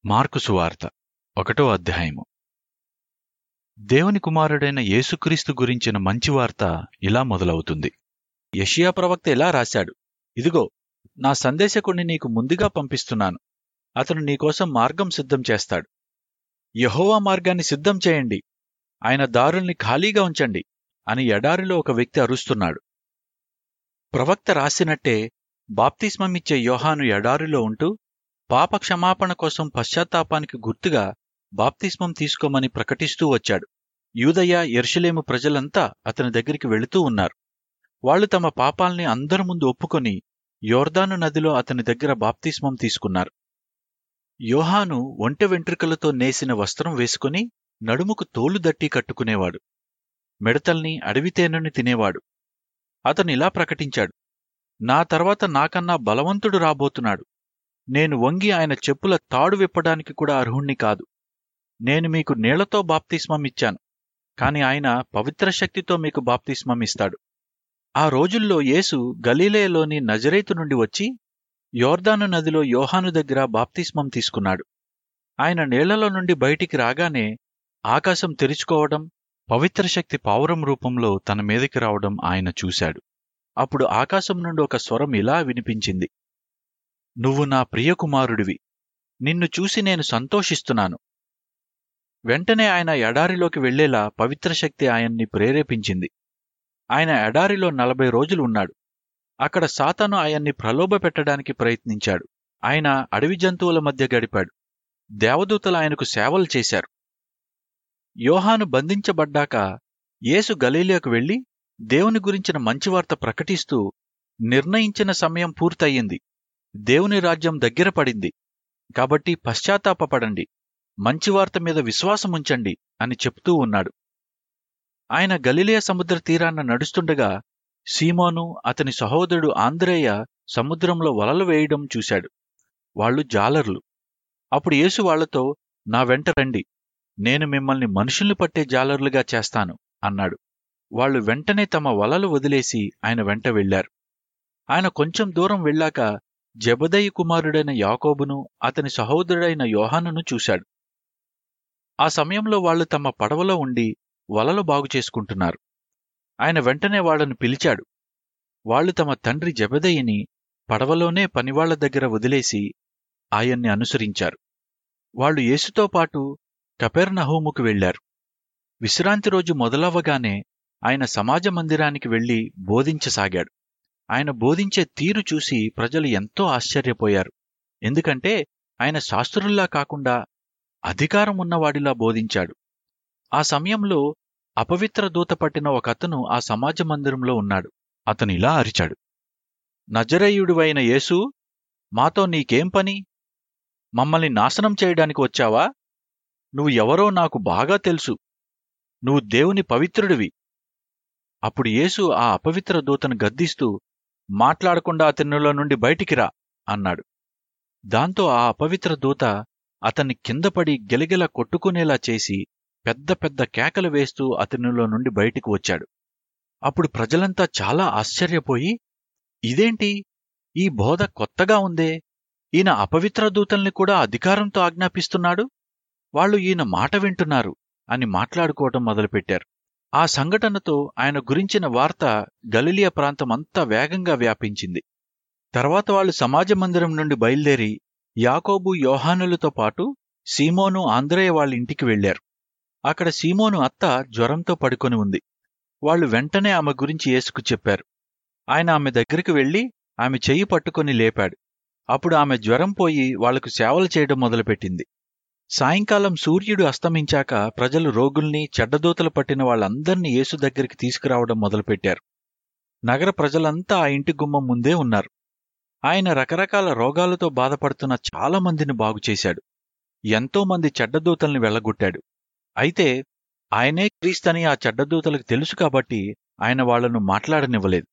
Mark సువార్త 1వ అధ్యాయము. దేవుని కుమారుడైన యేసుక్రీస్తు గురించిన మంచి వార్త ఇలా మొదలవుతుంది. యెషయా ప్రవక్త ఇలా రాశాడు, ఇదిగో, నా సందేశకుణ్ణి నీకు ముందుగా పంపిస్తున్నాను. అతను నీకోసం మార్గం సిద్ధం చేస్తాడు. యెహోవా మార్గాన్ని సిద్ధం చేయండి, ఆయన దారుల్ని ఖాళీగా ఉంచండి అని ఎడారిలో ఒక వ్యక్తి అరుస్తున్నాడు. ప్రవక్త రాసినట్టే బాప్తిస్మమిచ్చే యోహాను ఎడారిలో ఉంటూ పాప క్షమాపణ కోసం పశ్చాత్తాపానికి గుర్తుగా బాప్తిస్మం తీసుకోమని ప్రకటిస్తూ వచ్చాడు. యూదయ, యెరూషలేము ప్రజలంతా అతని దగ్గరికి వెళుతూ ఉన్నారు. వాళ్లు తమ పాపాల్ని అందరి ముందు ఒప్పుకొని యోర్దాను నదిలో అతని దగ్గర బాప్తిస్మం తీసుకున్నారు. యోహాను ఒంటె వెంట్రుకలతో నేసిన వస్త్రం వేసుకుని నడుముకు తోలు దట్టి కట్టుకునేవాడు. మిడతల్ని, అడవితేనని తినేవాడు. అతను ఇలా ప్రకటించాడు, నా తర్వాత నాకన్నా బలవంతుడు రాబోతున్నాడు. నేను వంగి ఆయన చెప్పుల తాడు విప్పడానికి కూడా అర్హుణ్ణి కాదు. నేను మీకు నీళ్లతో బాప్తిస్మం ఇచ్చాను, కాని ఆయన పవిత్ర శక్తితో మీకు బాప్తిస్మం ఇస్తాడు. ఆ రోజుల్లో యేసు గలిలయలోని నజరేతు నుండి వచ్చి యోర్దాను నదిలో యోహాను దగ్గర బాప్తిస్మం తీసుకున్నాడు. ఆయన నీళ్లలో నుండి బయటికి రాగానే ఆకాశం తెరుచుకోవడం, పవిత్ర శక్తి పావురం రూపంలో తన మీదకి రావడం ఆయన చూశాడు. అప్పుడు ఆకాశం నుండి ఒక స్వరం ఇలా వినిపించింది, నువ్వు నా ప్రియకుమారుడివి, నిన్ను చూసి నేను సంతోషిస్తున్నాను. వెంటనే ఆయన ఎడారిలోకి వెళ్లేలా పవిత్ర శక్తి ఆయన్ని ప్రేరేపించింది. ఆయన ఎడారిలో 40 రోజులు ఉన్నాడు. అక్కడ సాతాను ఆయన్ని ప్రలోభపెట్టడానికి ప్రయత్నించాడు. ఆయన అడవి జంతువుల మధ్య గడిపాడు. దేవదూతలు ఆయనకు సేవలు చేశారు. యోహాను బంధించబడ్డాక యేసు గలిలయకు వెళ్లి దేవుని గురించిన మంచివార్త ప్రకటిస్తూ, నిర్ణయించిన సమయం పూర్తయింది, దేవుని రాజ్యం దగ్గర పడింది, కాబట్టి పశ్చాత్తాపపడండి, మంచివార్త మీద విశ్వాసముంచండి అని చెప్తూ ఉన్నాడు. ఆయన గలిలయ సముద్ర తీరాన నడుస్తుండగా సీమోను, అతని సహోదరుడు ఆంద్రేయ సముద్రంలో వలలు వేయడం చూశాడు. వాళ్లు జాలర్లు. అప్పుడు యేసు వాళ్లతో, నా వెంట రండి, నేను మిమ్మల్ని మనుషుల్ని పట్టే జాలర్లుగా చేస్తాను అన్నాడు. వాళ్లు వెంటనే తమ వలలు వదిలేసి ఆయన వెంట వెళ్లారు. ఆయన కొంచెం దూరం వెళ్ళాక జెబెదయి కుమారుడైన యాకోబును, అతని సహోదరుడైన యోహానును చూశాడు. ఆ సమయంలో వాళ్లు తమ పడవలో ఉండి వలలు బాగుచేసుకుంటున్నారు. ఆయన వెంటనే వాళ్లను పిలిచాడు. వాళ్లు తమ తండ్రి జెబెదయిని పడవలోనే పనివాళ్ల దగ్గర వదిలేసి ఆయన్ని అనుసరించారు. వాళ్లు యేసుతో పాటు కపెర్నహూముకు వెళ్లారు. విశ్రాంతి రోజు మొదలవ్వగానే ఆయన సమాజ మందిరానికి వెళ్లి బోధించసాగాడు. ఆయన బోధించే తీరు చూసి ప్రజలు ఎంతో ఆశ్చర్యపోయారు. ఎందుకంటే ఆయన శాస్త్రుల్లా కాకుండా అధికారం ఉన్నవాడిలా బోధించాడు. ఆ సమయంలో అపవిత్ర దూత పట్టిన ఒకతను ఆ సమాజ మందిరంలో ఉన్నాడు. అతను ఇలా అరిచాడు, నజరేయుడివైన యేసు, మాతో నీకేం పని? మమ్మల్ని నాశనం చేయడానికి వచ్చావా? నువ్వు ఎవరో నాకు బాగా తెలుసు. నువ్వు దేవుని పవిత్రుడివి. అప్పుడు యేసు ఆ అపవిత్ర దూతను గద్దిస్తూ, మాట్లాడకుండా అతనిలో నుండి బయటికి రా అన్నాడు. దాంతో ఆ అపవిత్ర దూత అతన్ని కిందపడి గిలగిల కొట్టుకునేలా చేసి పెద్ద పెద్ద కేకలు వేస్తూ అతనిలో నుండి బయటికి వచ్చాడు. అప్పుడు ప్రజలంతా చాలా ఆశ్చర్యపోయి, ఇదేంటి, ఈ బోధ కొత్తగా ఉందే, ఈయన అపవిత్ర దూతల్ని కూడా అధికారంతో ఆజ్ఞాపిస్తున్నాడు, వాళ్లు ఈయన మాట వింటున్నారు అని మాట్లాడుకోవటం మొదలుపెట్టారు. ఆ సంఘటనతో ఆయన గురించిన వార్త గలిలయ ప్రాంతమంతా వేగంగా వ్యాపించింది. తర్వాత వాళ్లు సమాజ మందిరం నుండి బయలుదేరి యాకోబు, యోహానులతో పాటు సీమోను, ఆంద్రేయ వాళ్ళ ఇంటికి వెళ్లారు. అక్కడ సీమోను అత్త జ్వరంతో పడుకొని ఉంది. వాళ్లు వెంటనే ఆమె గురించి యేసుకు చెప్పారు. ఆయన ఆమె దగ్గరికి వెళ్లి ఆమె చెయ్యి పట్టుకొని లేపాడు. అప్పుడు ఆమె జ్వరం పోయి వాళ్లకు సేవలు చేయడం మొదలుపెట్టింది. సాయంకాలం సూర్యుడు అస్తమించాక ప్రజలు రోగుల్ని, చెడ్డదూతలు పట్టిన వాళ్ళందర్నీ యేసు దగ్గరికి తీసుకురావడం మొదలుపెట్టారు. నగర ప్రజలంతా ఆ ఇంటి గుమ్మం ముందే ఉన్నారు. ఆయన రకరకాల రోగాలతో బాధపడుతున్న చాలామందిని బాగుచేశాడు. ఎంతోమంది చెడ్డదూతల్ని వెళ్లగొట్టాడు. అయితే ఆయనే క్రీస్తని ఆ చెడ్డదూతలకు తెలుసు కాబట్టి ఆయన వాళ్లను మాట్లాడనివ్వలేదు.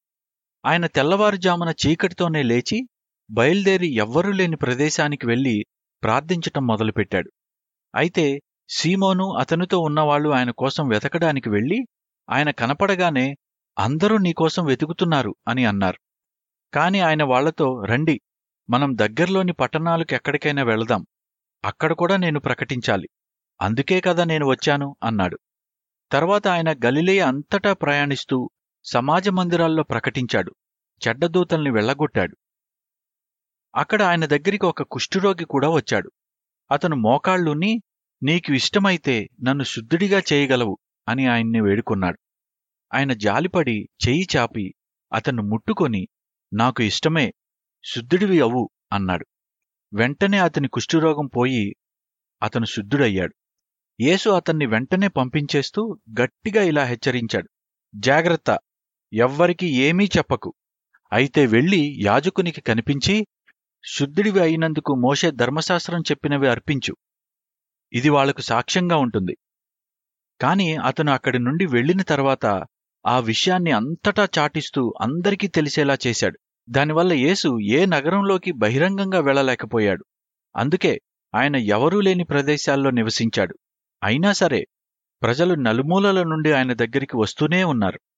ఆయన తెల్లవారుజామున చీకటితోనే లేచి బయలుదేరి ఎవ్వరూ లేని ప్రదేశానికి వెళ్లి ప్రార్థించటం మొదలుపెట్టాడు. అయితే సీమోను, అతనితో ఉన్నవాళ్లు ఆయన కోసం వెతకడానికి వెళ్లి ఆయన కనపడగానే, అందరూ నీకోసం వెతుకుతున్నారు అని అన్నారు. కాని ఆయన వాళ్లతో, రండి, మనం దగ్గర్లోని పట్టణాలకు ఎక్కడికైనా వెళదాం, అక్కడ కూడా నేను ప్రకటించాలి. అందుకే కదా నేను వచ్చాను అన్నాడు. తర్వాత ఆయన గలిలయ అంతటా ప్రయాణిస్తూ సమాజ మందిరాల్లో ప్రకటించాడు. చెడ్డదూతల్ని వెళ్ళగొట్టాడు. అక్కడ ఆయన దగ్గరికి ఒక కుష్ఠురోగి కూడా వచ్చాడు. అతను మోకాళ్ళుని, నీకు ఇష్టమైతే నన్ను శుద్ధుడిగా చేయగలవు అని ఆయన్ని వేడుకొన్నాడు. ఆయన జాలిపడి చెయ్యి చాపి అతన్ని ముట్టుకొని, నాకు ఇష్టమే, శుద్ధుడివి అవు అన్నాడు. వెంటనే అతని కుష్ఠురోగం పోయి అతను శుద్ధుడయ్యాడు. యేసు అతన్ని వెంటనే పంపించేస్తూ గట్టిగా ఇలా హెచ్చరించాడు, జాగ్రత్త, ఎవ్వరికి ఏమీ చెప్పకు. అయితే వెళ్ళి యాజకునికి కనిపించి, శుద్ధుడివి అయినందుకు మోషే ధర్మశాస్త్రం చెప్పినవి అర్పించు. ఇది వాళ్లకు సాక్ష్యంగా ఉంటుంది. కాని అతను అక్కడి నుండి వెళ్లిన తర్వాత ఆ విషయాన్ని అంతటా చాటిస్తూ అందరికీ తెలిసేలా చేశాడు. దానివల్ల యేసు ఏ నగరంలోకి బహిరంగంగా వెళ్లలేకపోయాడు. అందుకే ఆయన ఎవరూ లేని ప్రదేశాల్లో నివసించాడు. అయినా సరే ప్రజలు నలుమూలల నుండి ఆయన దగ్గరికి వస్తూనే ఉన్నారు.